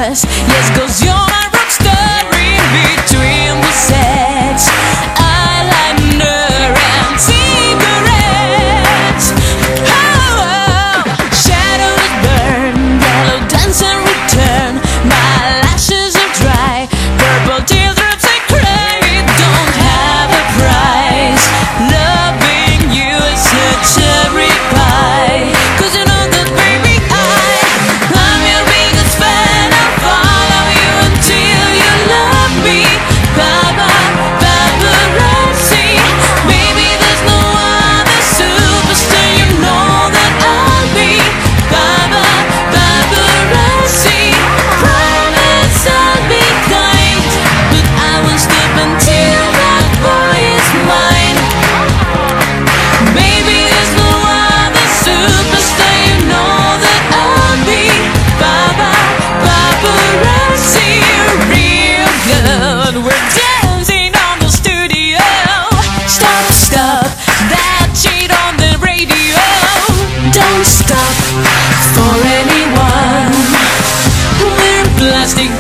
yes, yes, 'cause you're my rock star in between the sets. Eyeliner and cigarettes. Oh, shadows burn, yellow dance and return. My lashes are dry, purple teardrops I cry. It don't have a price. Loving you is a cherry pie. 'Cause you know that baby I'm your biggest fan. I'll follow you until you love me. Baba, paparazzi. Baby, there's no other superstar. You know that I'll be. Baba, paparazzi. Promise I'll be kind, but I won't stop until that boy is mine. Baby, there's no other superstar. You know that I'll be. Baba, paparazzi. Real good. We're dancing on the studio. Stop, stop that shit on the radio. Don't stop for anyone. We're plastic